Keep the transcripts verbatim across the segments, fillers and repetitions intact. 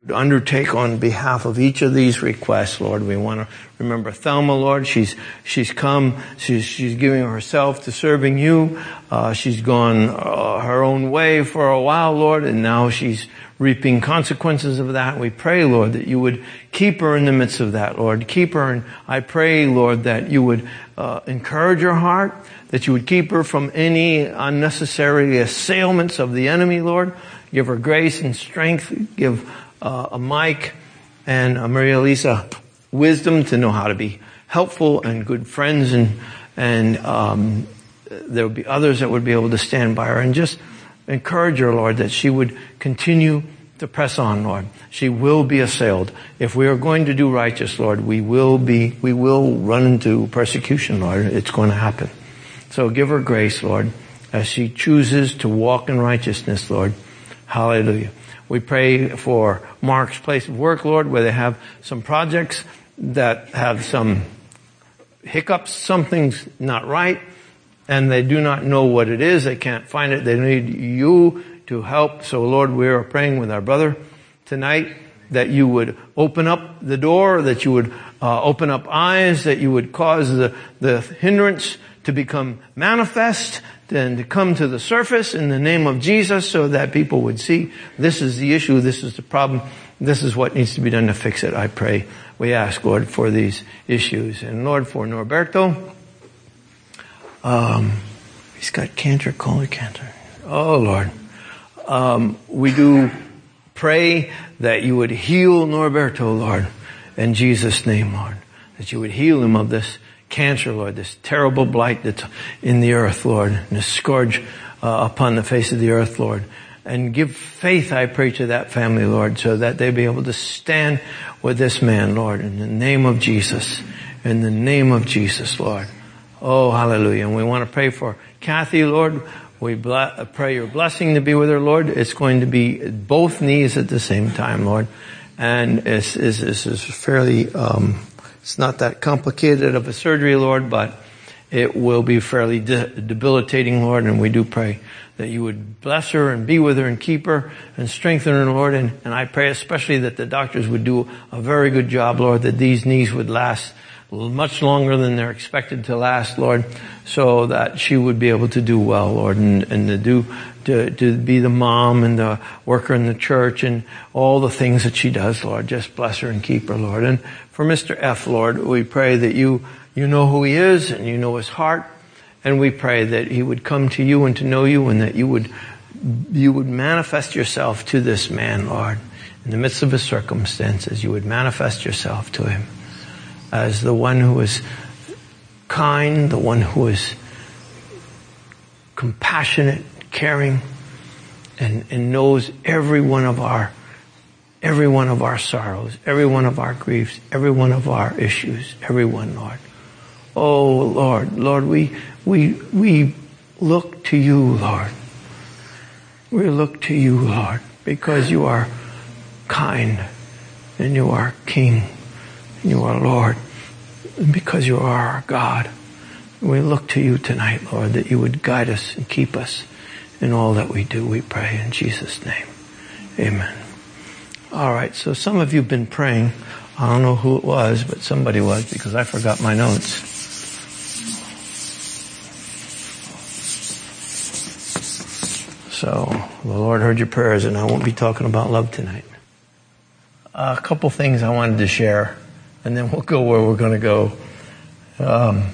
undertake on behalf of each of these requests, Lord. We want to remember Thelma, Lord. She's she's come. She's she's giving herself to serving you. Uh, she's gone uh, her own way for a while, Lord, and now she's reaping consequences of that. We pray, Lord, that you would keep her in the midst of that, Lord. Keep her, and I pray, Lord, that you would uh, encourage her heart, that you would keep her from any unnecessary assailments of the enemy, Lord. Give her grace and strength. Give Uh, a Mike and a Maria Lisa wisdom to know how to be helpful and good friends, and and um, there would be others that would be able to stand by her, and just encourage her, Lord, that she would continue to press on, Lord. She will be assailed. If we are going to do righteous, Lord, we will be, we will run into persecution, Lord. It's going to happen. So give her grace, Lord, as she chooses to walk in righteousness, Lord. Hallelujah. We pray for Mark's place of work, Lord, where they have some projects that have some hiccups, something's not right, and they do not know what it is. They can't find it. They need you to help. So, Lord, we are praying with our brother tonight that you would open up the door, that you would uh, open up eyes, that you would cause the, the hindrance to become manifest and to come to the surface in the name of Jesus, so that people would see this is the issue, this is the problem, this is what needs to be done to fix it. I pray, we ask, Lord, for these issues. And Lord, for Norberto, um, he's got cancer, colon cancer. Oh, Lord. Um, we do pray that you would heal Norberto, Lord, in Jesus' name, Lord, that you would heal him of this cancer, Lord, this terrible blight that's in the earth, Lord, and this scourge uh, upon the face of the earth, Lord. And give faith, I pray, to that family, Lord, so that they be able to stand with this man, Lord, in the name of Jesus. In the name of Jesus, Lord. Oh, hallelujah. And we want to pray for Kathy, Lord. We ble- pray your blessing to be with her, Lord. It's going to be both knees at the same time, Lord. And it's, it's, it's fairly... Um, It's not that complicated of a surgery, Lord, but it will be fairly de- debilitating, Lord, and we do pray that you would bless her and be with her and keep her and strengthen her, Lord, and, and I pray especially that the doctors would do a very good job, Lord, that these knees would last much longer than they're expected to last, Lord, so that she would be able to do well, Lord, and, and to do, to, to be the mom and the worker in the church and all the things that she does, Lord. Just bless her and keep her, Lord. And for Mister F, Lord, we pray that you, you know who he is and you know his heart, and we pray that he would come to you and to know you, and that you would, you would manifest yourself to this man, Lord, in the midst of his circumstances. You would manifest yourself to him as the one who is kind, the one who is compassionate, caring, and, and knows every one of our, every one of our sorrows, every one of our griefs, every one of our issues, every one, Lord. Oh, Lord, Lord, we, we, we look to you, Lord. We look to you, Lord, because you are kind, and you are King, and you are Lord, and because you are our God. We look to you tonight, Lord, that you would guide us and keep us in all that we do, we pray in Jesus' name. Amen. All right, so some of you have been praying. I don't know who it was, but somebody was, because I forgot my notes. So the Lord heard your prayers, and I won't be talking about love tonight. Uh, a couple things I wanted to share, and then we'll go where we're going to go. Um,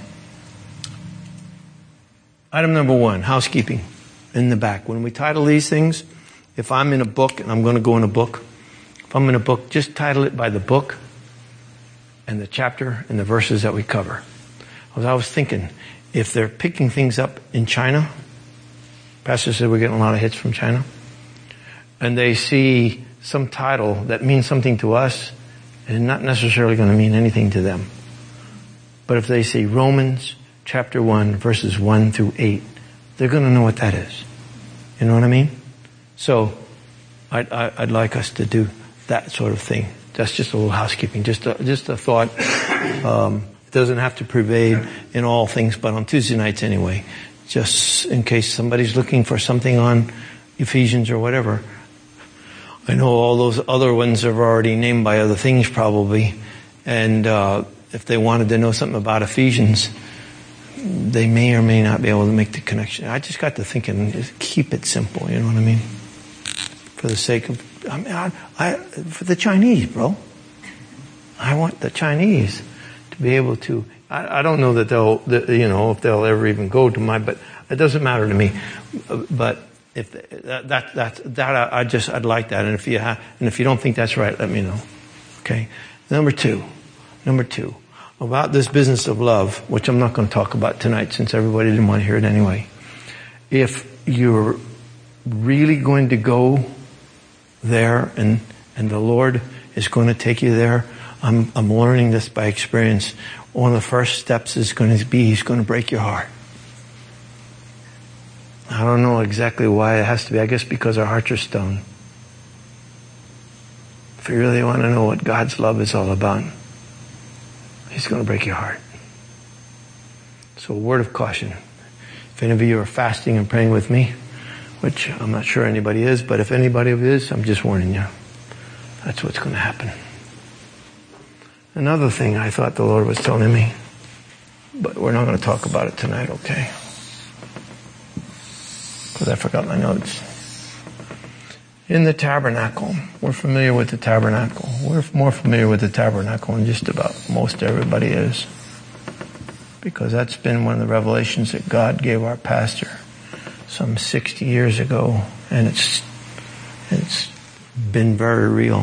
item number one, housekeeping in the back. When we title these things, if I'm in a book, and I'm going to go in a book, if I'm in a book, just title it by the book and the chapter and the verses that we cover. As I was thinking, if they're picking things up in China, Pastor said we're getting a lot of hits from China, and they see some title that means something to us, and not necessarily going to mean anything to them. But if they see Romans chapter one, verses one through eight, they're going to know what that is. You know what I mean? So I'd, I'd like us to do that sort of thing. That's just a little housekeeping, just a, just a thought. Um, it doesn't have to pervade in all things, but on Tuesday nights anyway, just in case somebody's looking for something on Ephesians or whatever. I know all those other ones are already named by other things probably. And uh, if they wanted to know something about Ephesians, they may or may not be able to make the connection. I just got to thinking, just keep it simple, you know what I mean? For the sake of, I mean, I, I, for the Chinese, bro. I want the Chinese to be able to, I, I don't know that they'll, that, you know, if they'll ever even go to my, but it doesn't matter to me. But if that, that, that, that I, I just, I'd like that. And if you have, and if you don't think that's right, let me know. Okay. Number two, number two, about this business of love, which I'm not going to talk about tonight since everybody didn't want to hear it anyway. If you're really going to go there and, and the Lord is going to take you there, I'm, I'm learning this by experience. One of the first steps is going to be, He's going to break your heart. I don't know exactly why it has to be. I guess because our hearts are stone. If you really want to know what God's love is all about, He's going to break your heart. So a word of caution. If any of you are fasting and praying with me, which I'm not sure anybody is, but if anybody is, I'm just warning you. That's what's going to happen. Another thing I thought the Lord was telling me, but we're not going to talk about it tonight, okay? Because I forgot my notes. In the tabernacle, we're familiar with the tabernacle. We're more familiar with the tabernacle than just about most everybody is. Because that's been one of the revelations that God gave our pastor some sixty years ago. And it's, it's been very real.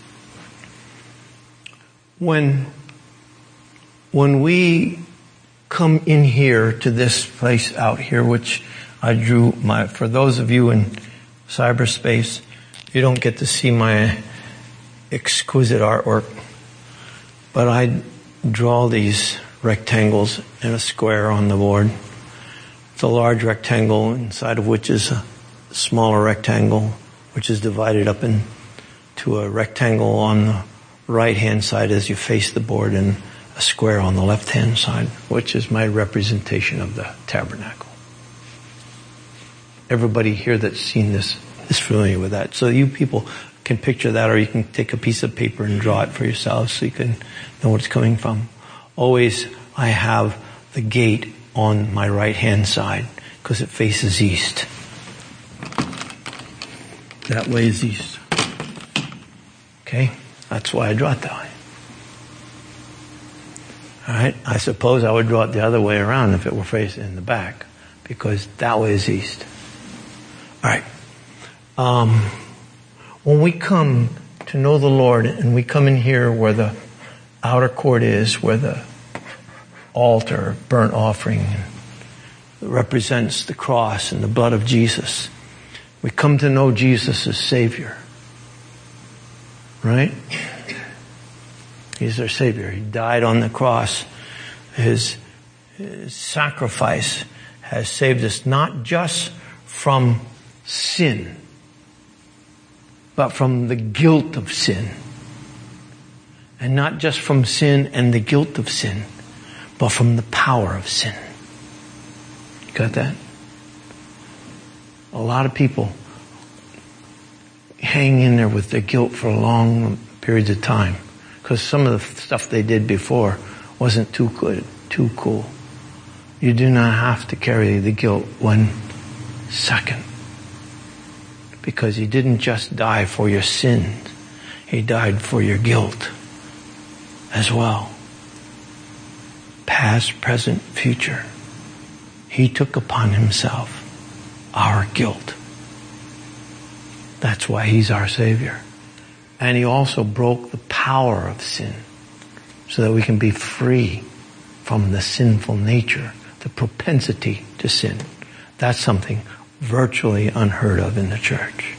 When, when we come in here to this place out here, which I drew my, for those of you in cyberspace, you don't get to see my exquisite artwork, but I draw these rectangles in a square on the board. It's a large rectangle inside of which is a smaller rectangle, which is divided up into a rectangle on the right-hand side as you face the board and a square on the left-hand side, which is my representation of the tabernacle. Everybody here that's seen this is familiar with that. So you people can picture that, or you can take a piece of paper and draw it for yourselves so you can know what it's coming from. Always I have the gate on my right-hand side because it faces east. That way is east. Okay? That's why I draw it that way. Alright? I suppose I would draw it the other way around if it were facing in the back, because that way is east. Alright. Um, when we come to know the Lord and we come in here where the outer court is, where the altar, burnt offering represents the cross and the blood of Jesus, we come to know Jesus as Savior. Right? He's our Savior. He died on the cross. His, his sacrifice has saved us not just from sin, but from the guilt of sin. And not just from sin and the guilt of sin, but from the power of sin. You got that? A lot of people hang in there with their guilt for long periods of time because some of the stuff they did before wasn't too good, too cool. You do not have to carry the guilt one second, because He didn't just die for your sins. He died for your guilt as well. Past, present, future. He took upon Himself our guilt. That's why He's our Savior. And He also broke the power of sin so that we can be free from the sinful nature, the propensity to sin. That's something virtually unheard of in the church.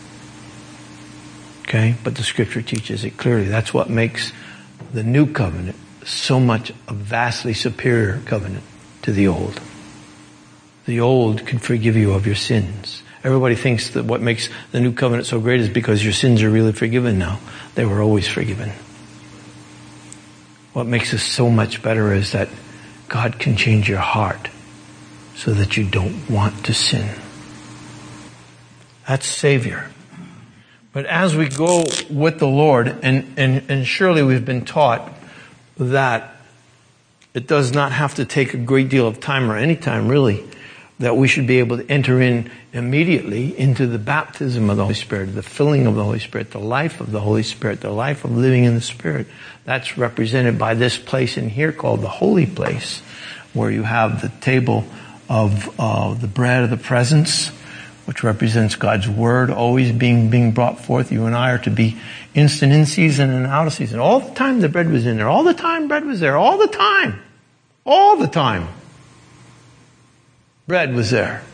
Okay? But the Scripture teaches it clearly. That's what makes the new covenant so much a vastly superior covenant to the old. The old can forgive you of your sins. Everybody thinks that what makes the new covenant so great is because your sins are really forgiven now. They were always forgiven. What makes us so much better is that God can change your heart so that you don't want to sin. That's Savior. But as we go with the Lord, and, and, and surely we've been taught that it does not have to take a great deal of time or any time really, that we should be able to enter in immediately into the baptism of the Holy Spirit, the filling of the Holy Spirit, the life of the Holy Spirit, the life of living in the Spirit. That's represented by this place in here called the Holy Place, where you have the table of uh, the bread of the presence, which represents God's Word always being being brought forth. You and I are to be instant in season and out of season. All the time the bread was in there. All the time bread was there. All the time. All the time. Bread was there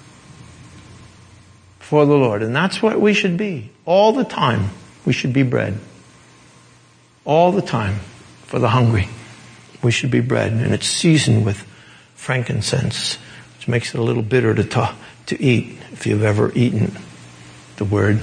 for the Lord. And that's what we should be. All the time we should be bread. All the time for the hungry we should be bread. And it's seasoned with frankincense, which makes it a little bitter to talk, to eat, if you've ever eaten the Word.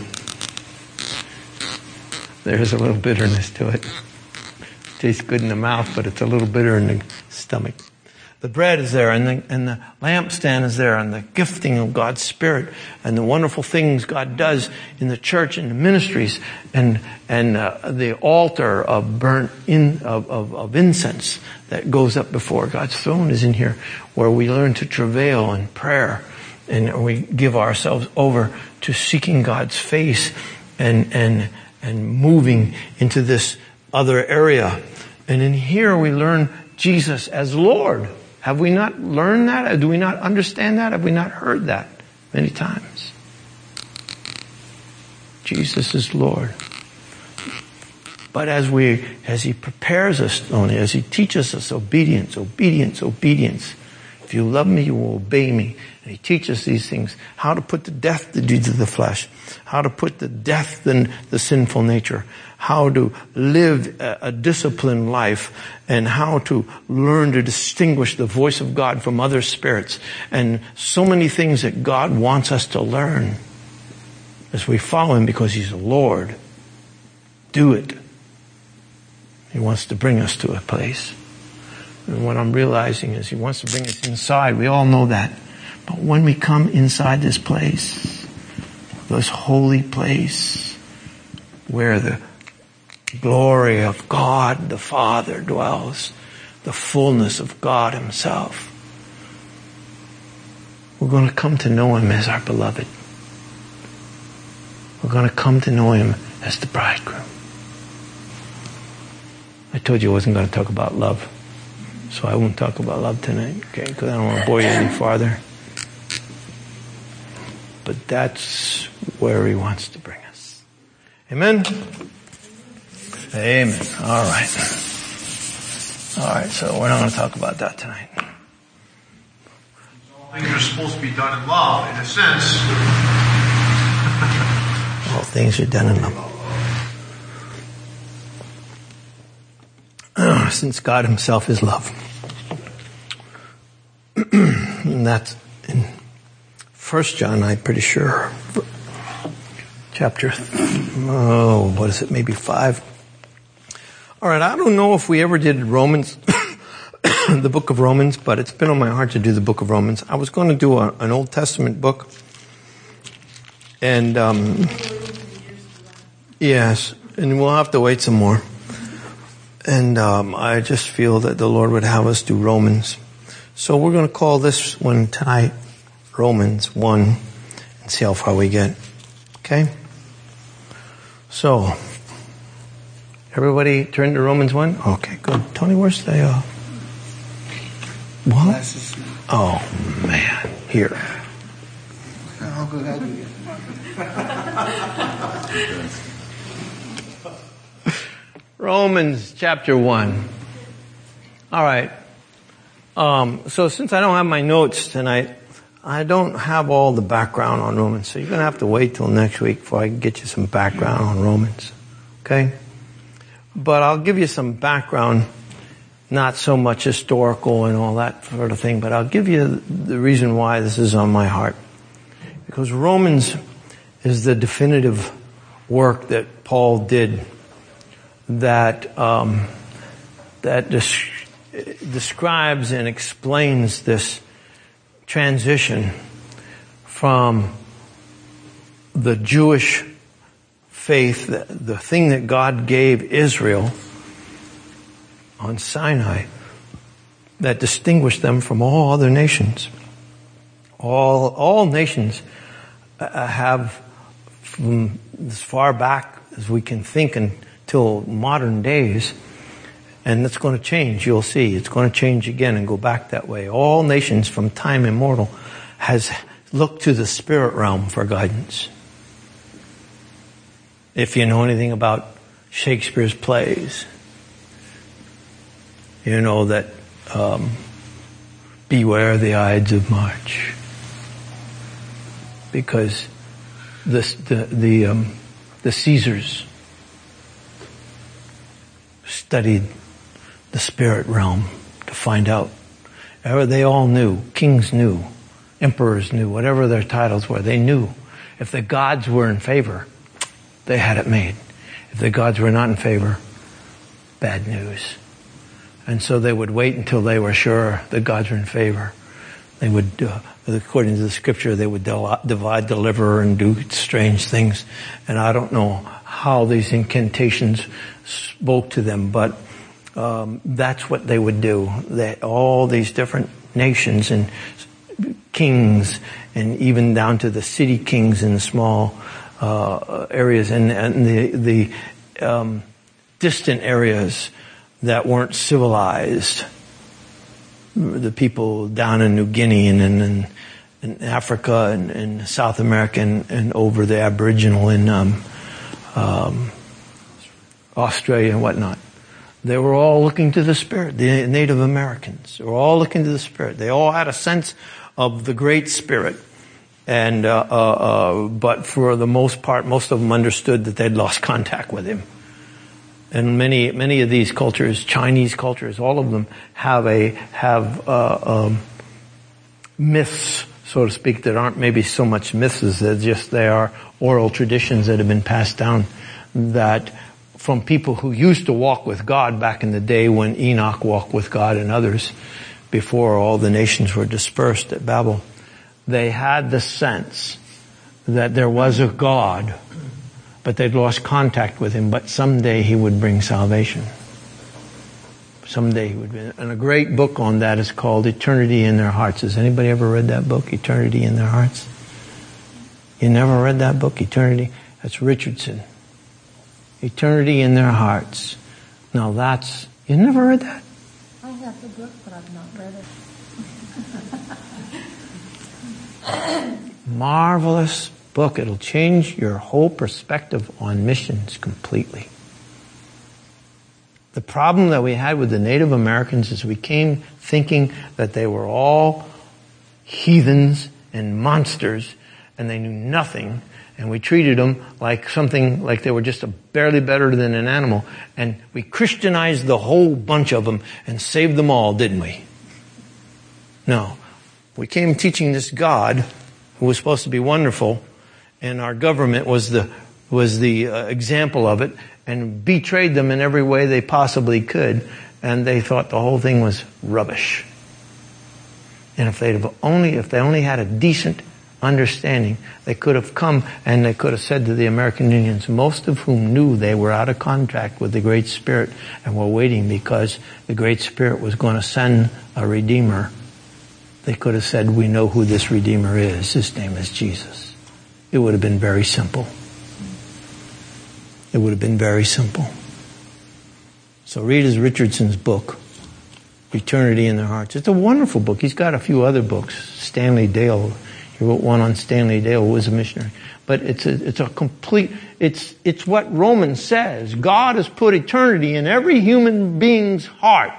There's a little bitterness to it. Tastes good in the mouth, but it's a little bitter in the stomach. The bread is there, and the, and the lampstand is there, and the gifting of God's Spirit, and the wonderful things God does in the church and the ministries, and and uh, the altar of burnt in of, of, of incense that goes up before God's throne is in here, where we learn to travail in prayer, and we give ourselves over to seeking God's face, and and and moving into this other area. And in here we learn Jesus as Lord. Have we not learned that? Do we not understand that? Have we not heard that many times? Jesus is Lord. But as we, as He prepares us, only as He teaches us obedience, obedience, obedience. If you love me, you will obey me. And He teaches these things. How to put to death the deeds of the flesh. How to put to death the, the sinful nature. How to live a, a disciplined life. And how to learn to distinguish the voice of God from other spirits. And so many things that God wants us to learn as we follow Him because He's the Lord. Do it. He wants to bring us to a place. And what I'm realizing is He wants to bring us inside. We all know that. But when we come inside this place, this holy place, where the glory of God the Father dwells, the fullness of God Himself, we're going to come to know Him as our beloved. We're going to come to know Him as the bridegroom. I told you I wasn't going to talk about love. So I won't talk about love tonight, okay? Because I don't want to bore you any farther. But that's where He wants to bring us. Amen? Amen. All right. All right, so we're not going to talk about that tonight. All things are supposed to be done in love, in a sense. All things are done in love. Since God Himself is love. And that's in First John, I'm pretty sure. Chapter, oh, what is it, maybe five? All right, I don't know if we ever did Romans, the book of Romans, but it's been on my heart to do the book of Romans. I was going to do a, an Old Testament book. And, um, yes, and we'll have to wait some more. And um, I just feel that the Lord would have us do Romans. So we're going to call this one tonight Romans one and see how far we get. Okay? So, everybody turn to Romans one? Okay, good. Tony, where's the... Uh, what? Oh, man. Here. I'll go ahead with you. Romans chapter one. All right. Um, so since I don't have my notes tonight, I don't have all the background on Romans. So you're going to have to wait till next week before I can get you some background on Romans. Okay? But I'll give you some background, not so much historical and all that sort of thing, but I'll give you the reason why this is on my heart. Because Romans is the definitive work that Paul did that um, that des- describes and explains this transition from the Jewish faith, the, the thing that God gave Israel on Sinai that distinguished them from all other nations. All, all nations uh, have, from as far back as we can think until modern days, and it's going to change, you'll see. It's going to change again and go back that way. All nations from time immemorial has looked to the spirit realm for guidance. If you know anything about Shakespeare's plays, you know that um, beware the Ides of March, because this, the the um, the Caesars studied the spirit realm to find out. They all knew. Kings knew. Emperors knew. Whatever their titles were, they knew. If the gods were in favor, they had it made. If the gods were not in favor, bad news. And so they would wait until they were sure the gods were in favor. They would, uh, according to the scripture, they would divide, deliver, and do strange things. And I don't know how these incantations spoke to them, but um, that's what they would do. They, all these different nations and kings, and even down to the city kings in the small uh, areas, and, and the the um, distant areas that weren't civilized. The people down in New Guinea and in, in Africa and in South America and, and over the Aboriginal in um, um, Australia and whatnot. They were all looking to the Spirit. The Native Americans they were all looking to the Spirit. They all had a sense of the Great Spirit. And uh, uh, uh, but for the most part, most of them understood that they'd lost contact with Him. And many, many of these cultures, Chinese cultures, all of them have a, have, uh, um, myths, so to speak, that aren't maybe so much myths as they're just, they are oral traditions that have been passed down that from people who used to walk with God back in the day when Enoch walked with God and others before all the nations were dispersed at Babel. They had the sense that there was a God, but they'd lost contact with Him, but someday He would bring salvation. Someday He would bring, and a great book on that is called Eternity in Their Hearts. Has anybody ever read that book, Eternity in Their Hearts? You never read that book, Eternity? That's Richardson. Eternity in Their Hearts. Now that's, you never read that? I have the book, but I've not read it. Marvelous book. It'll change your whole perspective on missions completely. The problem that we had with the Native Americans is we came thinking that they were all heathens and monsters and they knew nothing, and we treated them like something, like they were just a barely better than an animal, and we Christianized the whole bunch of them and saved them all, didn't we? No. We came teaching this God who was supposed to be wonderful, and our government was the was the uh, example of it, and betrayed them in every way they possibly could, and they thought the whole thing was rubbish. And if they'd have only if they only had a decent understanding, they could have come and they could have said to the American Indians, most of whom knew they were out of contact with the Great Spirit and were waiting because the Great Spirit was going to send a Redeemer. They could have said, we know who this Redeemer is. His name is Jesus. It would have been very simple. It would have been very simple. So read his Richardson's book, Eternity in Their Hearts. It's a wonderful book. He's got a few other books. Stanley Dale, he wrote one on Stanley Dale, who was a missionary. But it's a, it's a complete, it's, it's what Romans says. God has put eternity in every human being's heart.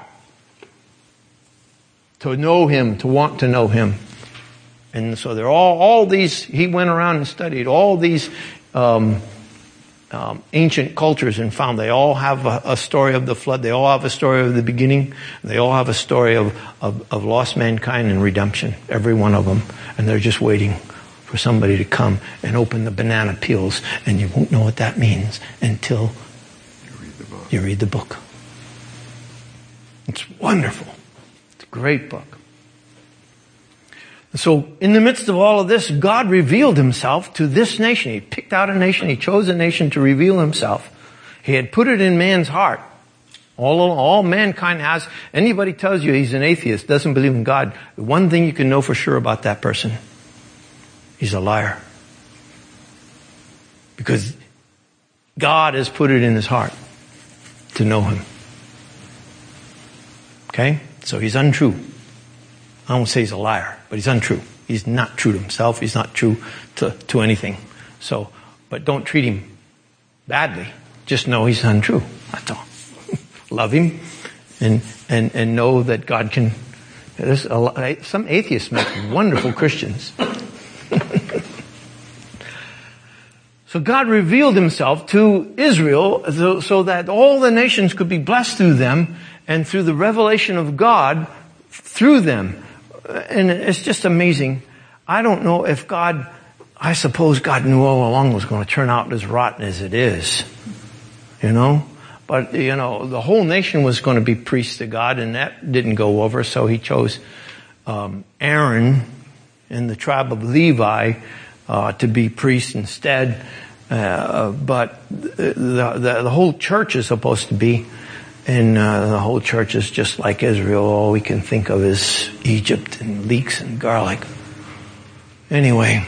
To know Him, to want to know Him. And so there are all, all these, he went around and studied all these um, um, ancient cultures and found they all have a, a story of the flood. They all have a story of the beginning. They all have a story of, of, of lost mankind and redemption. Every one of them. And they're just waiting for somebody to come and open the banana peels. And you won't know what that means until you read the book. You read the book. It's wonderful. Great book. So in the midst of all of this, God revealed himself to this nation. He picked out a nation. He chose a nation to reveal himself. He had put it in man's heart. All, all mankind has. Anybody tells you he's an atheist, doesn't believe in God, the one thing you can know for sure about that person, he's a liar. Because God has put it in his heart to know him. Okay? So he's untrue. I won't say he's a liar, but he's untrue. He's not true to himself. He's not true to, to anything. So, but don't treat him badly. Just know he's untrue. That's all. Love him and, and, and know that God can, there's a lot, some atheists make wonderful Christians. So God revealed himself to Israel so, so that all the nations could be blessed through them and through the revelation of God through them. And it's just amazing. I don't know if God, I suppose God knew all along it was going to turn out as rotten as it is. You know? But, you know, the whole nation was going to be priests to God, and that didn't go over, so he chose um, Aaron in the tribe of Levi uh, to be priest instead. Uh, but the, the, the whole church is supposed to be, and uh, the whole church is just like Israel. All we can think of is Egypt and leeks and garlic. Anyway,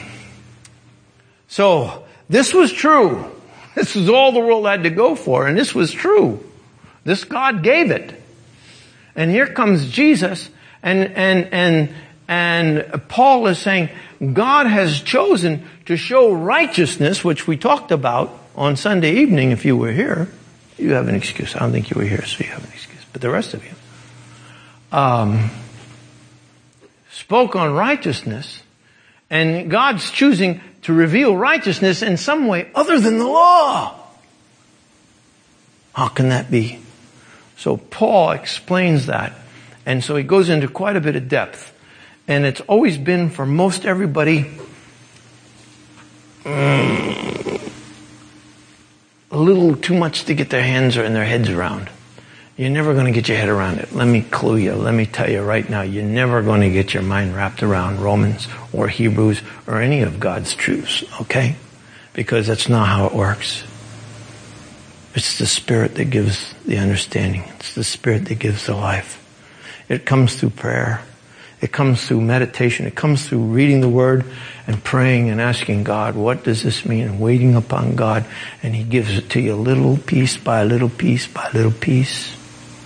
so this was true. This is all the world had to go for, and this was true. This God gave it. And here comes Jesus, and, and, and, and Paul is saying, God has chosen to show righteousness, which we talked about on Sunday evening. If you were here, you have an excuse. I don't think you were here, so you have an excuse. But the rest of you, um, spoke on righteousness, and God's choosing to reveal righteousness in some way other than the law. How can that be? So Paul explains that. And so he goes into quite a bit of depth. And it's always been for most everybody mm, a little too much to get their hands or in their heads around. You're never going to get your head around it. Let me clue you. Let me tell you right now, you're never going to get your mind wrapped around Romans or Hebrews or any of God's truths, okay? Because that's not how it works. It's the Spirit that gives the understanding. It's the Spirit that gives the life. It comes through prayer. It comes through meditation. It comes through reading the Word and praying and asking God, what does this mean? And waiting upon God. And He gives it to you little piece by little piece by little piece.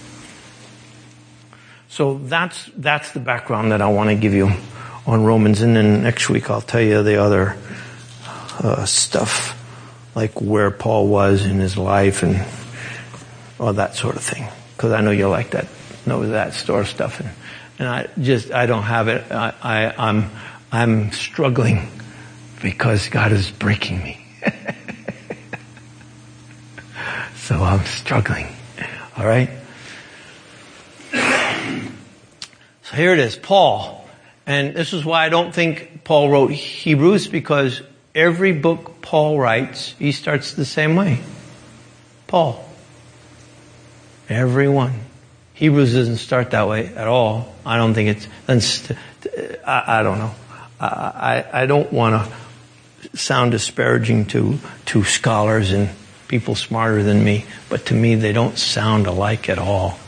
So that's, that's the background that I want to give you on Romans. And then next week I'll tell you the other uh, stuff, like where Paul was in his life and all that sort of thing. Because I know you like that, know that sort of stuff. And, and I just, I don't have it. I, I, I'm, I'm struggling because God is breaking me. So I'm struggling. All right? So here it is, Paul. And this is why I don't think Paul wrote Hebrews, because every book Paul writes, he starts the same way. Paul. Every one. Hebrews doesn't start that way at all. I don't think it's, I, I don't know. I, I, I don't want to sound disparaging to, to scholars and people smarter than me, but to me they don't sound alike at all.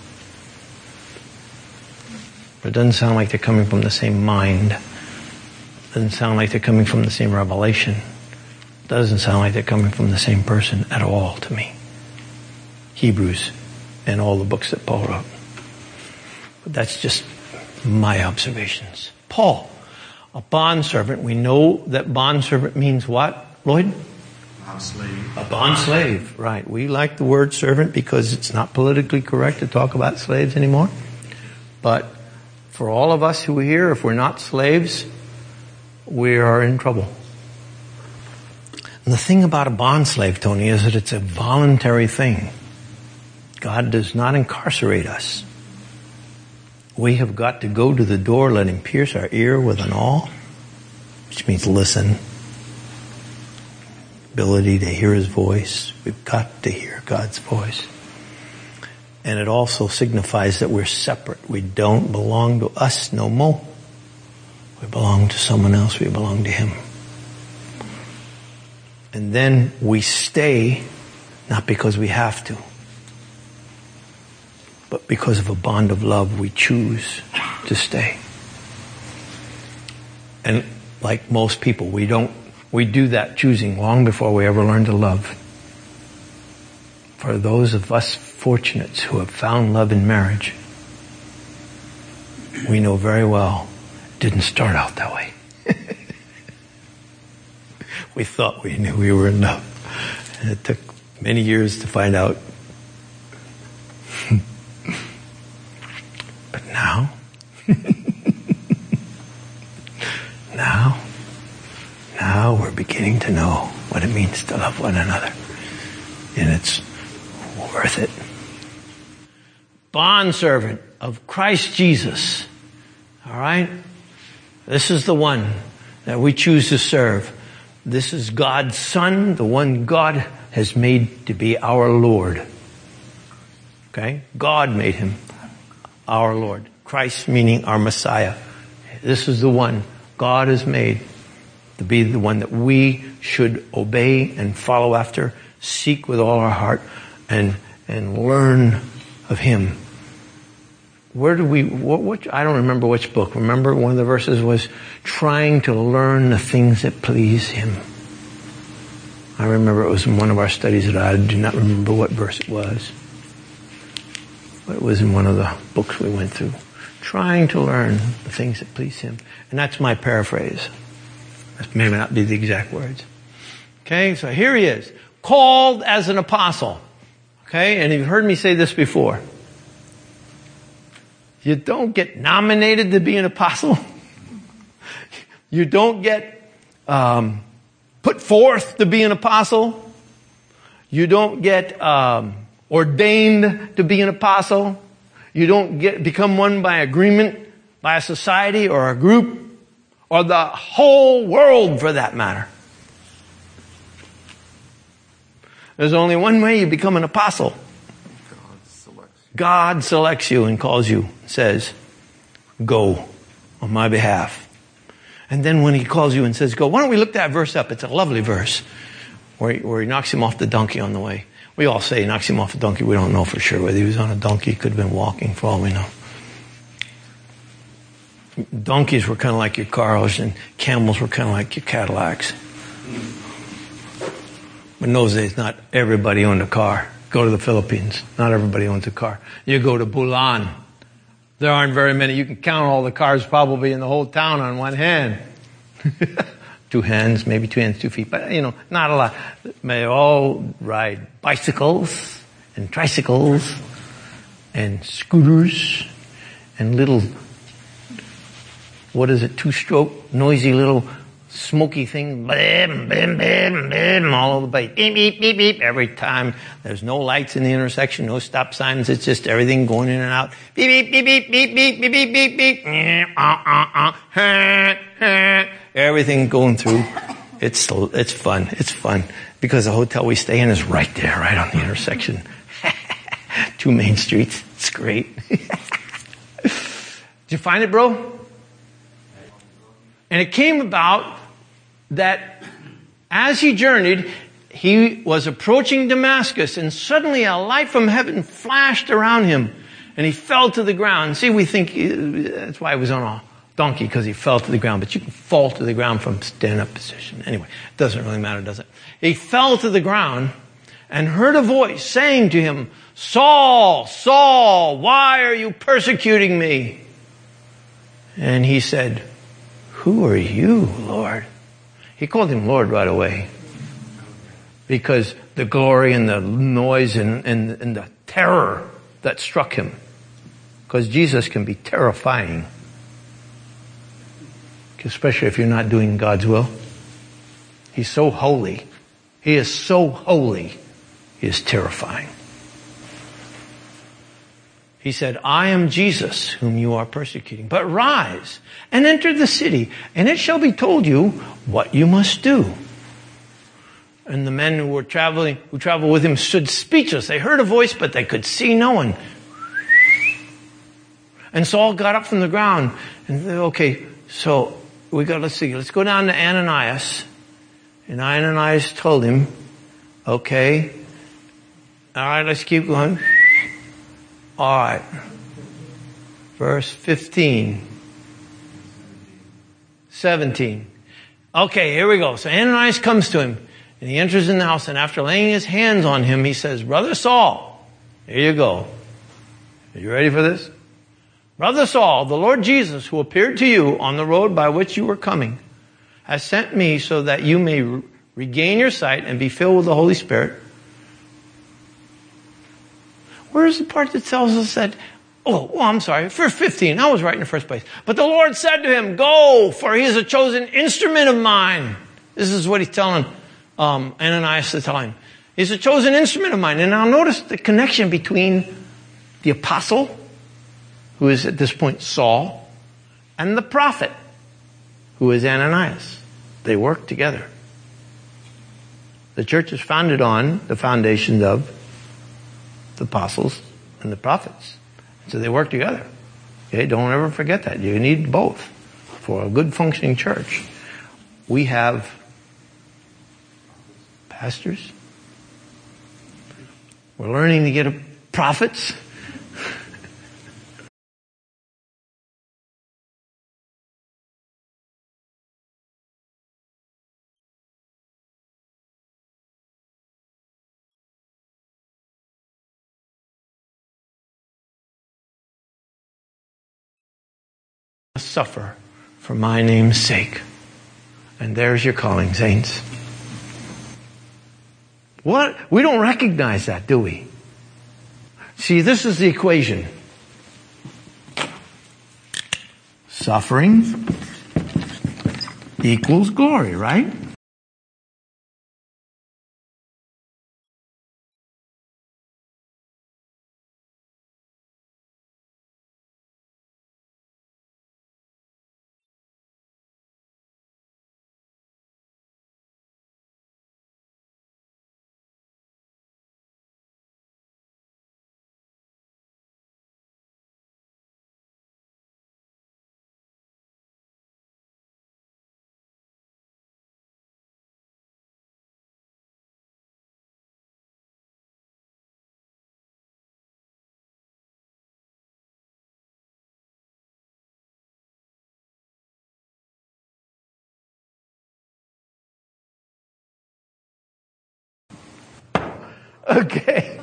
It doesn't sound like they're coming from the same mind. It doesn't sound like they're coming from the same revelation. It doesn't sound like they're coming from the same person at all to me. Hebrews and all the books that Paul wrote. But that's just my observations. Paul, a bondservant. We know that bondservant means what, Lloyd? Bond slave. A bond slave, right. We like the word servant because it's not politically correct to talk about slaves anymore. But for all of us who are here, if we're not slaves, we are in trouble. And the thing about a bond slave, Tony, is that it's a voluntary thing. God does not incarcerate us. We have got to go to the door, let Him pierce our ear with an awl, which means listen. Ability to hear His voice. We've got to hear God's voice. And it also signifies that we're separate. We don't belong to us no more. We belong to someone else. We belong to Him. And then we stay, not because we have to, but because of a bond of love, we choose to stay. And like most people, we don't, we do that choosing long before we ever learn to love. For those of us fortunates who have found love in marriage, we know very well it didn't start out that way. We thought we knew we were in love. And it took many years to find out. But now, now, now we're beginning to know what it means to love one another. And it's worth it. Bondservant of Christ Jesus. All right? This is the one that we choose to serve. This is God's Son, the one God has made to be our Lord. Okay? God made Him our Lord. Christ meaning our Messiah. This is the one God has made to be the one that we should obey and follow after, seek with all our heart, and and learn of Him. Where do we, what, what, I don't remember which book. Remember one of the verses was trying to learn the things that please Him. I remember it was in one of our studies that I do not remember what verse it was. But it was in one of the books we went through. Trying to learn the things that please Him. And that's my paraphrase. That may not be the exact words. Okay, so here he is. Called as an apostle. Okay, and you've heard me say this before. You don't get nominated to be an apostle. You don't get um, put forth to be an apostle. You don't get um, ordained to be an apostle. You don't get become one by agreement, by a society or a group, or the whole world for that matter. There's only one way you become an apostle. God selects you and calls you, says, go on my behalf. And then when He calls you and says, go, why don't we look that verse up? It's a lovely verse where he, where he knocks him off the donkey on the way. We all say he knocks him off the donkey. We don't know for sure whether he was on a donkey. He could have been walking for all we know. Donkeys were kind of like your cars and camels were kind of like your Cadillacs. But in those days, not everybody owned a car. Go to the Philippines. Not everybody owns a car. You go to Bulan. There aren't very many. You can count all the cars probably in the whole town on one hand. Two hands, maybe two hands, two feet. But, you know, not a lot. They all ride bicycles and tricycles and scooters and little, what is it, two-stroke, noisy little smoky thing, bam, bam, bam, bam, all over the place. Beep, beep, beep, beep. Every time there's no lights in the intersection, no stop signs. It's just everything going in and out. Beep, beep, beep, beep, beep, beep, beep, beep, beep, beep. Uh, uh, uh. Everything going through. It's it's fun. It's fun because the hotel we stay in is right there, right on the intersection. Two main streets. It's great. Did you find it, bro? And it came about that as he journeyed, he was approaching Damascus, and suddenly a light from heaven flashed around him, and he fell to the ground. See, we think that's why he was on a donkey, because he fell to the ground. But you can fall to the ground from stand-up position. Anyway, it doesn't really matter, does it? He fell to the ground and heard a voice saying to him, Saul, Saul, why are you persecuting me? And he said, who are you, Lord? He called him Lord right away. Because the glory and the noise and, and, and the terror that struck him. Because Jesus can be terrifying. Especially if you're not doing God's will. He's so holy. He is so holy. He is terrifying. He said, I am Jesus whom you are persecuting. But rise and enter the city, and it shall be told you what you must do. And the men who were traveling, who traveled with him stood speechless. They heard a voice, but they could see no one. And Saul got up from the ground and said, okay, so we got, let's see, let's go down to Ananias. And Ananias told him, okay, all right, let's keep going. All right. Verse fifteen. seventeen. Okay, here we go. So Ananias comes to him, and he enters in the house, and after laying his hands on him, he says, Brother Saul, here you go. Are you ready for this? Brother Saul, the Lord Jesus, who appeared to you on the road by which you were coming, has sent me so that you may re- regain your sight and be filled with the Holy Spirit. Where's the part that tells us that, oh, oh, I'm sorry, verse fifteen, I was right in the first place. But the Lord said to him, go, for he is a chosen instrument of mine. This is what he's telling um, Ananias to tell him. He's a chosen instrument of mine. And now notice the connection between the apostle, who is at this point Saul, and the prophet, who is Ananias. They work together. The church is founded on the foundations of the apostles and the prophets. So they work together. Okay, don't ever forget that. You need both for a good functioning church. We have pastors. We're learning to get a prophets. Suffer for my name's sake. And there's your calling, saints. What? We don't recognize that, do we? See, this is the equation. Suffering equals glory, right? Okay.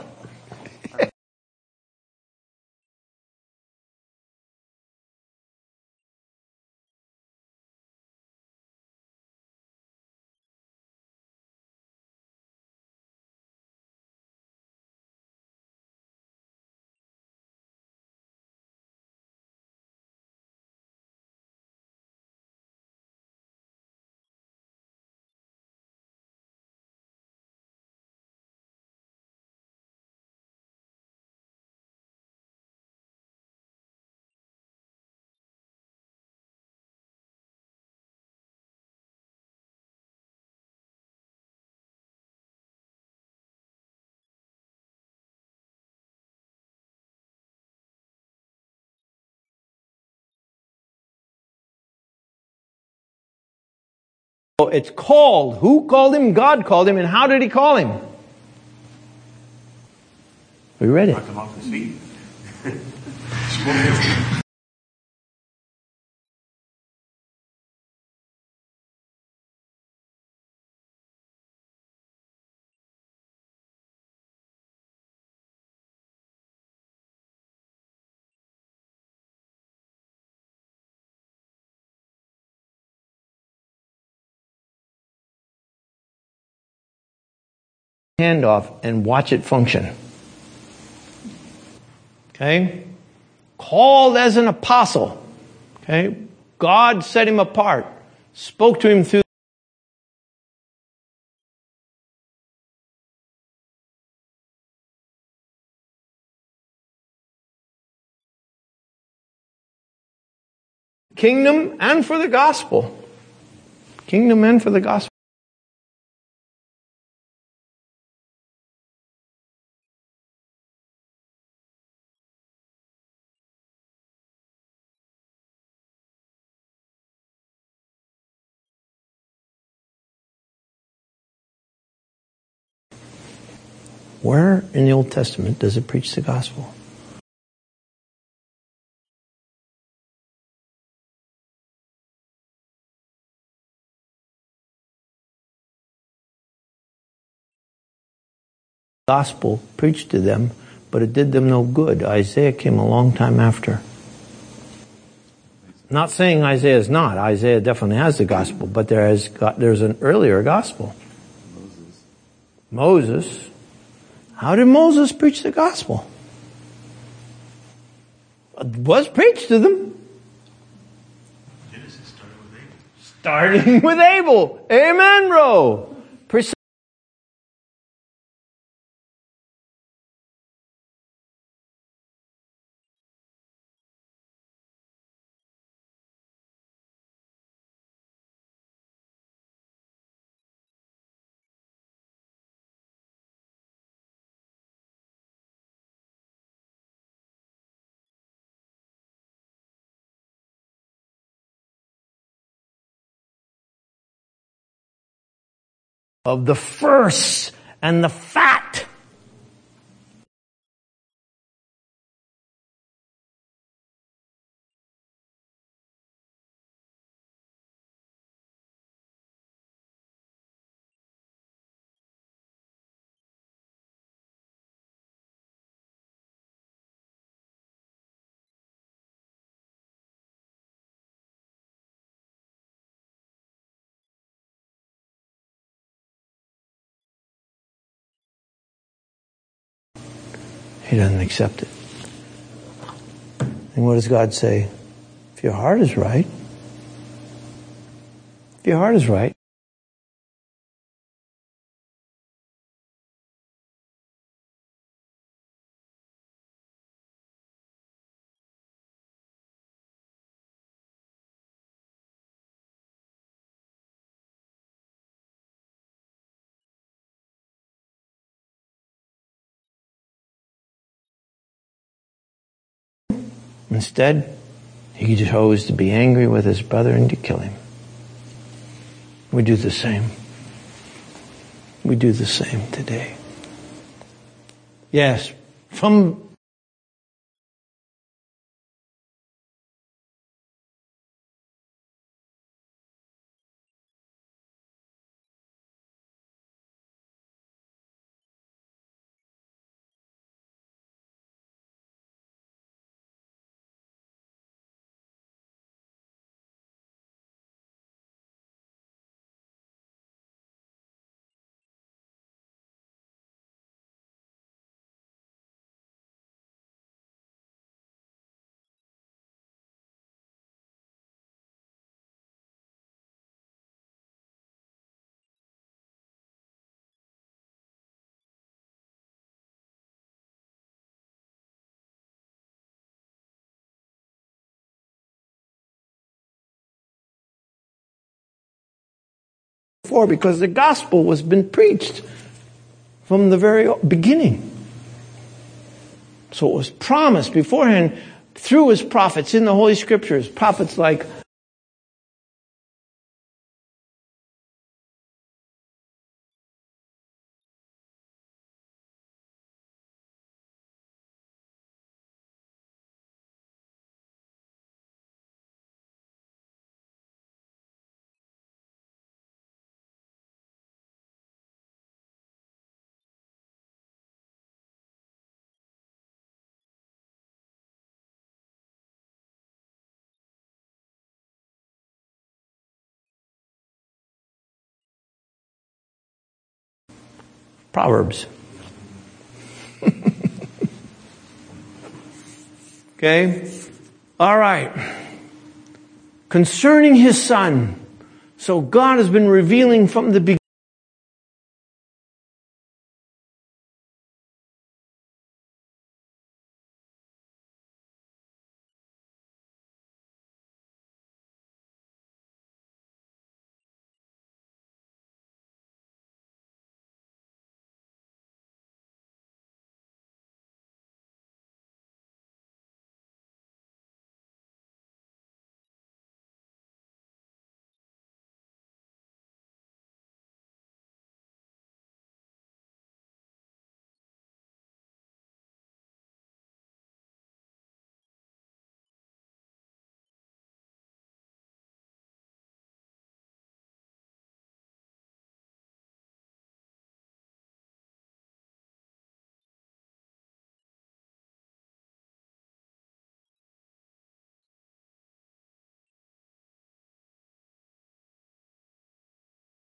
So it's called. Who called him? God called him. And how did he call him? We read it. Knocked him off his feet. Spoke to him. Hand off and watch it function. Okay? Called as an apostle. Okay? God set him apart. Spoke to him through kingdom and for the gospel. Kingdom and for the gospel. Where in the Old Testament does it preach the gospel? Gospel preached to them, but it did them no good. Isaiah came a long time after. Not saying Isaiah is not. Isaiah definitely has the gospel, but there has got, there's an earlier gospel. Moses. Moses. How did Moses preach the gospel? It was preached to them. Genesis started with Abel. Starting with Abel. Amen, bro. Precise. Of the first and the fat. He doesn't accept it. And what does God say? If your heart is right, if your heart is right, instead, he chose to be angry with his brother and to kill him. We do the same. We do the same today. Yes, from for because the gospel was been preached from the very beginning. So it was promised beforehand through his prophets in the Holy Scriptures. Prophets like Proverbs. Okay? All right. Concerning his son. So God has been revealing from the beginning.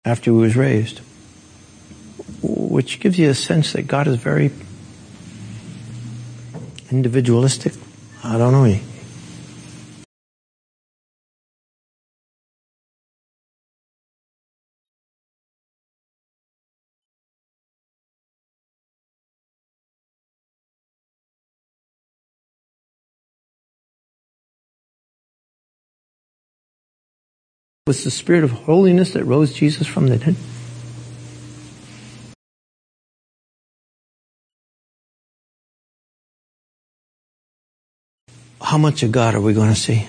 after he was raised, which gives you a sense that God is very individualistic. I don't know. He, was the spirit of holiness that rose Jesus from the dead. How much of God are we going to see?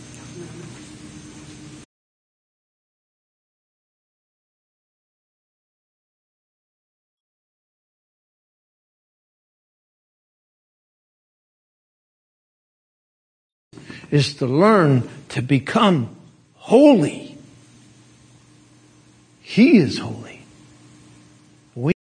Is to learn to become holy. He is holy. We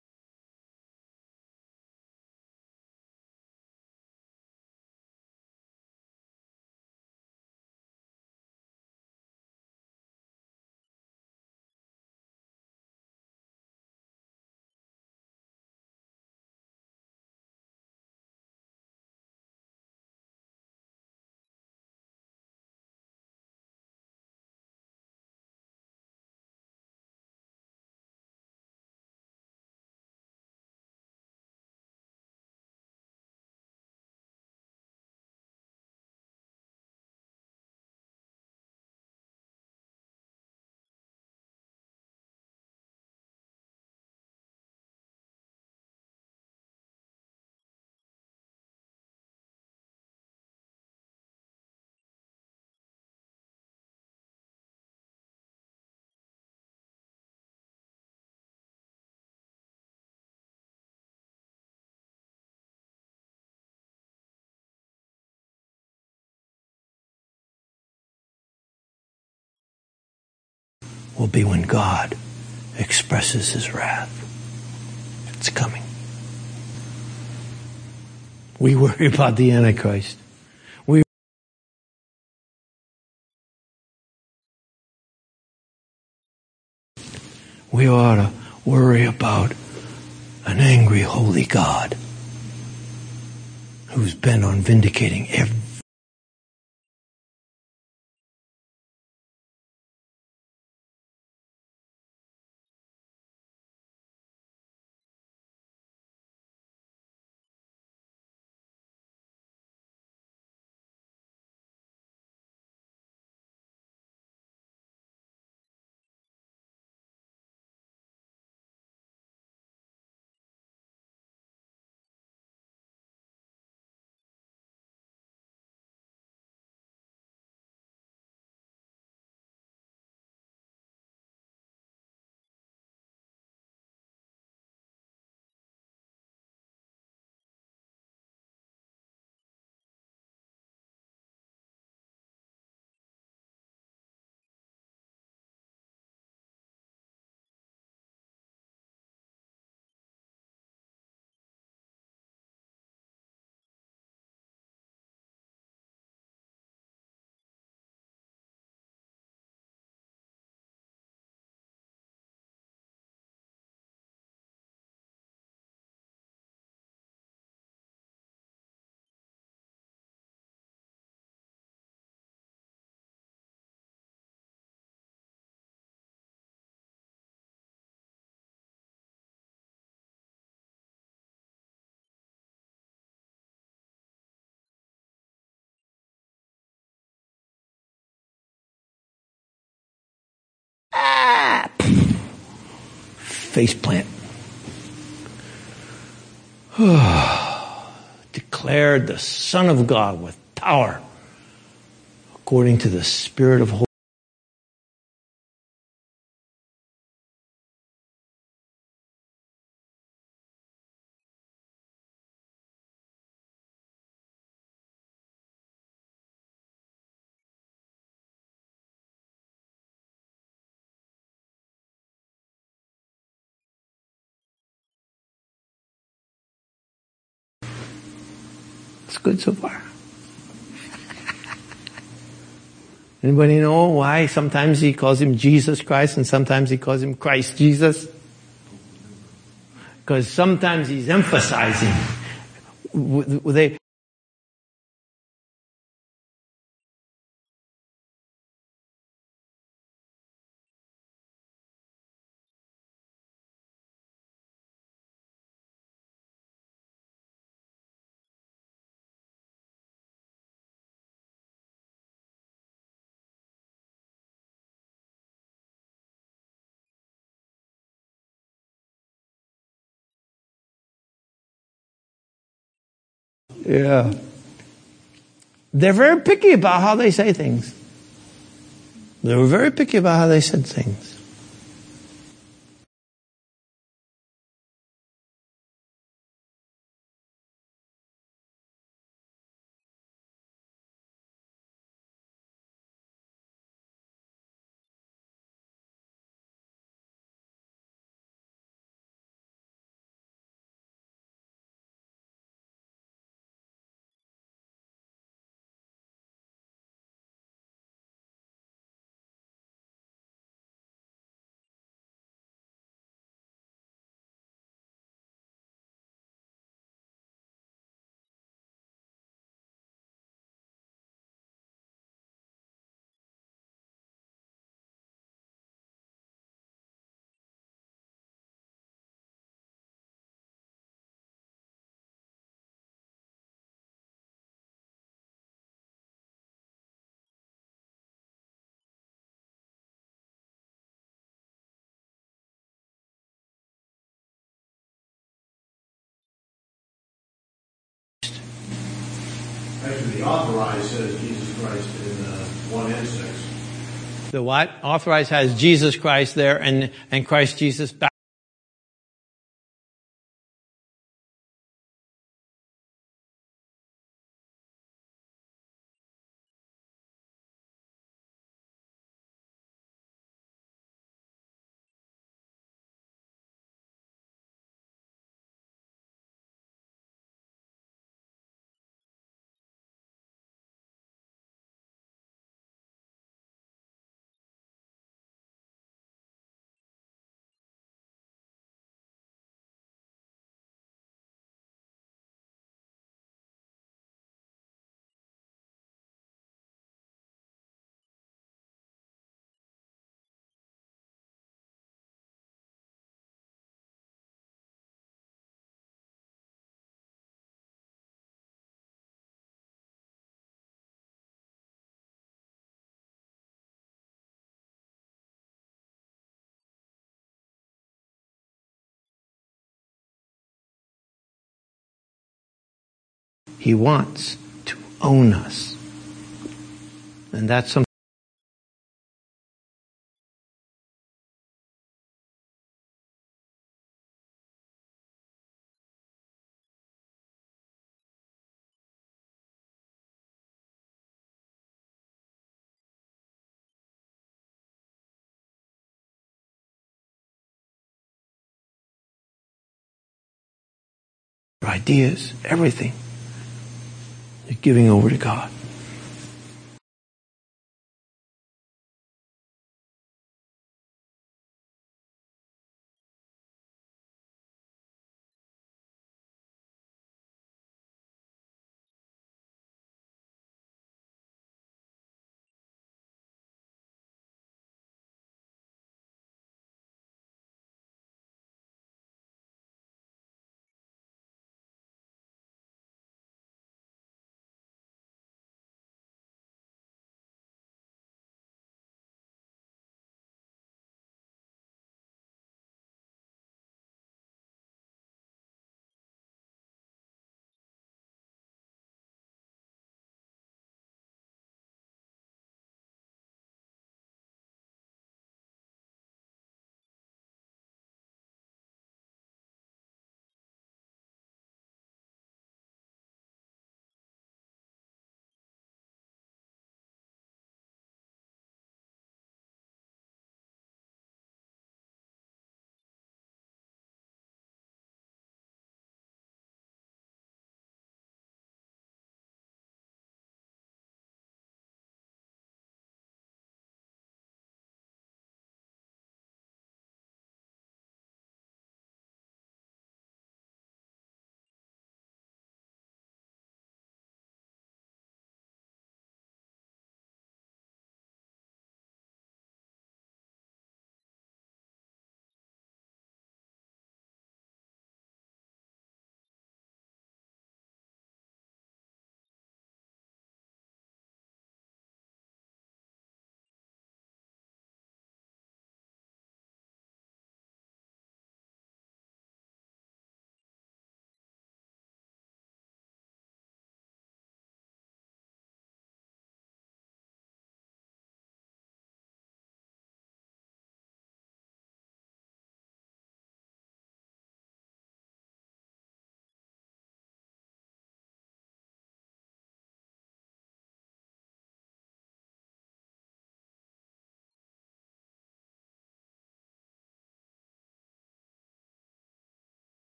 will be when God expresses his wrath. It's coming. We worry about the Antichrist. We We ought to worry about an angry, holy God who's bent on vindicating every ah, face plant. Declared the Son of God with power according to the Spirit of holiness. It's good so far. Anybody know why sometimes he calls him Jesus Christ and sometimes he calls him Christ Jesus? Because sometimes he's emphasizing. They, yeah. They're very picky about how they say things. They were very picky about how they said things. Actually, the authorized says Jesus Christ in uh, one and six. The what? Authorized has Jesus Christ there and, and Christ Jesus back. He wants to own us. And that's something. Ideas, everything. You're giving over to God.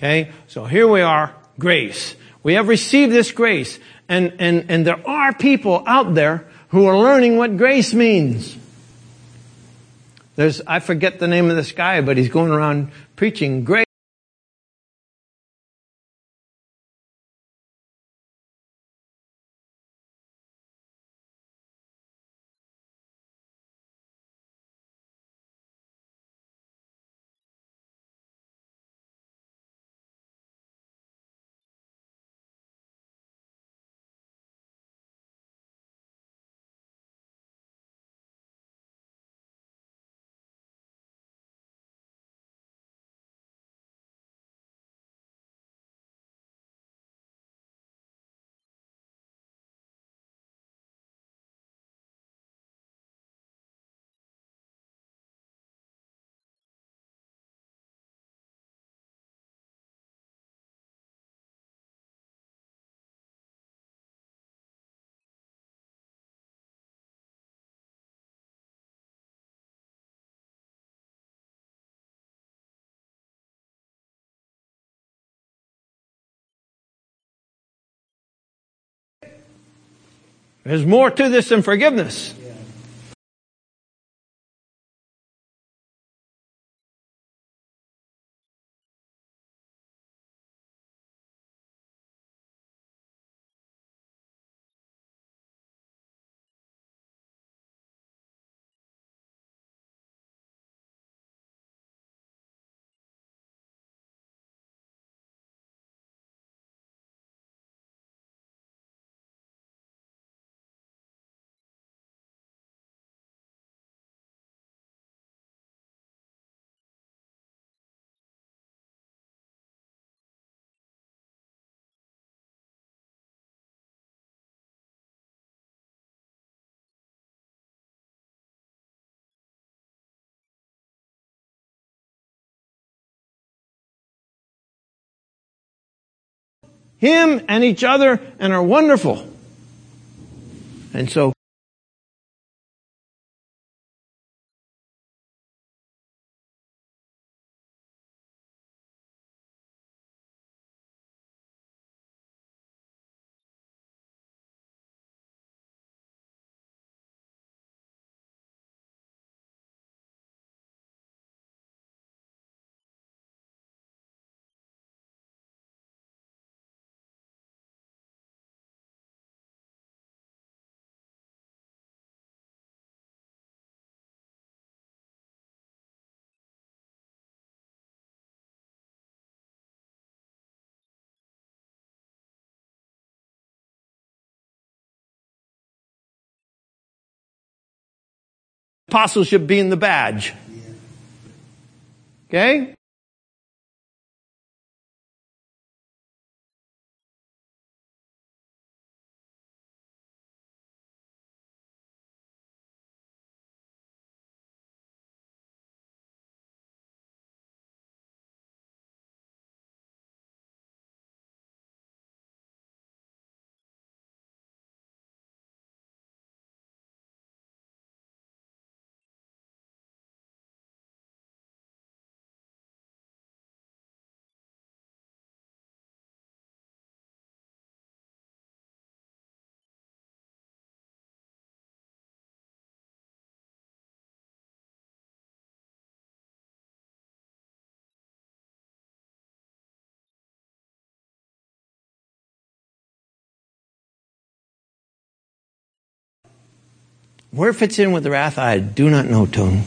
Okay? So here we are, grace. We have received this grace. And, and, and there are people out there who are learning what grace means. There's, I forget the name of this guy, but he's going around preaching grace. There's more to this than forgiveness. Him and each other and are wonderful. And so apostleship being the badge. Okay? Where it fits in with the wrath, I do not know, Tone.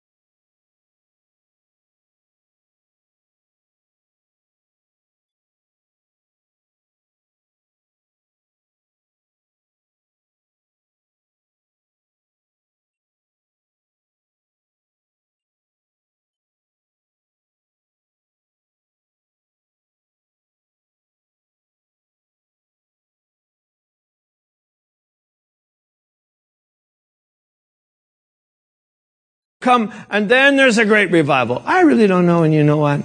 Come, and then there's a great revival. I really don't know, and you know what?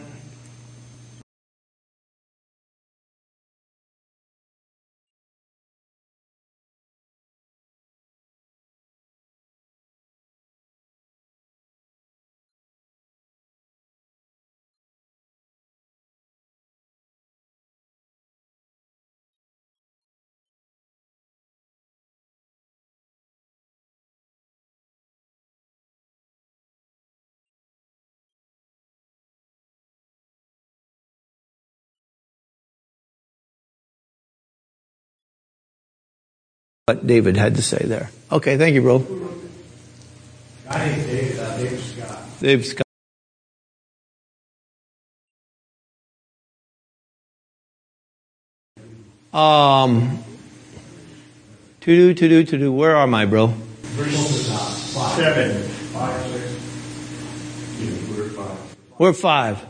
what David had to say there. Okay, thank you, bro. I ain't David, I'm David Scott. Dave Scott. Um, to do, to do, to do. Where are my bro? Verse five. Seven. Five, six. Yeah, we're five. We're five.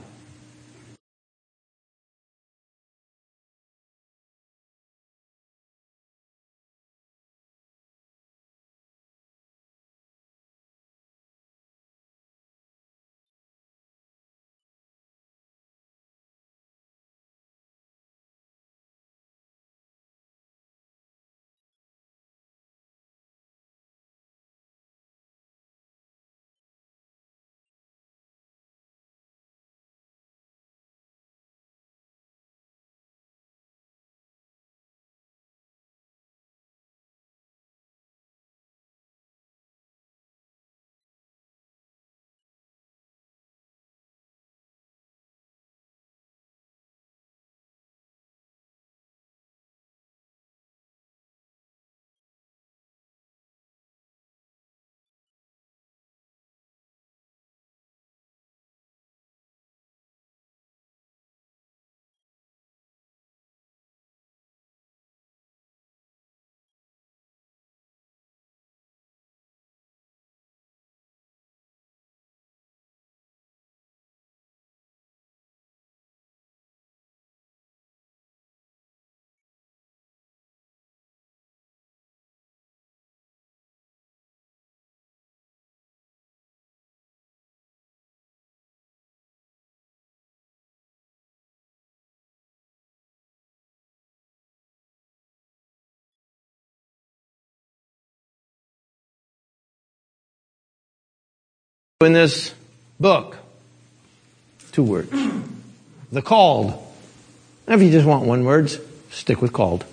In this book, two words. The called. Now, if you just want one word, stick with called.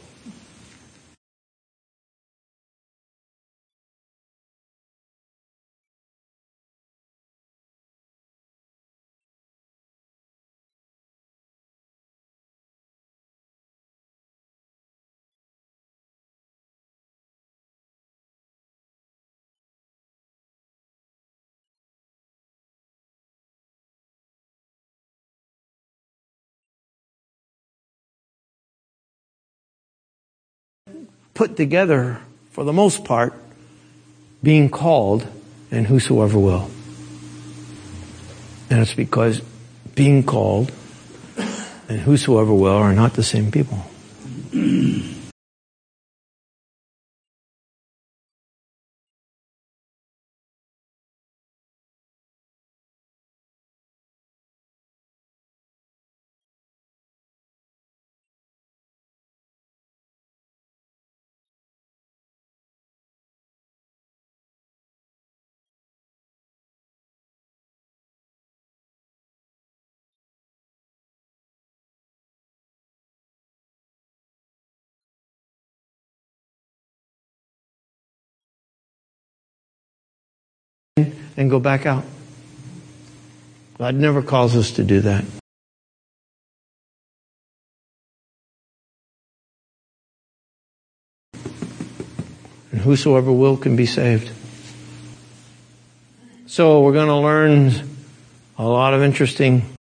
Put together, for the most part, being called and whosoever will. And it's because being called and whosoever will are not the same people. And go back out. God never calls us to do that. And whosoever will can be saved. So we're going to learn a lot of interesting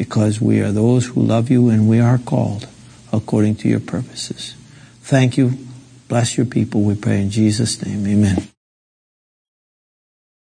because we are those who love you and we are called according to your purposes. Thank you. Bless your people, we pray in Jesus' name. Amen.